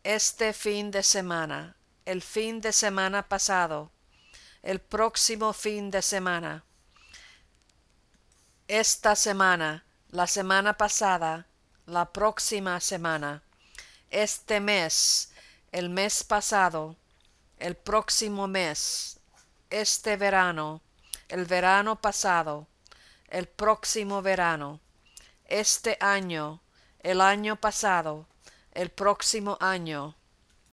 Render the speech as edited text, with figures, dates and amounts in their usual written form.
este fin de semana, el fin de semana pasado, el próximo fin de semana, esta semana, la semana pasada, la próxima semana, este mes, el mes pasado, el próximo mes, este verano, el verano pasado, el próximo verano, este año, el año pasado, el próximo año,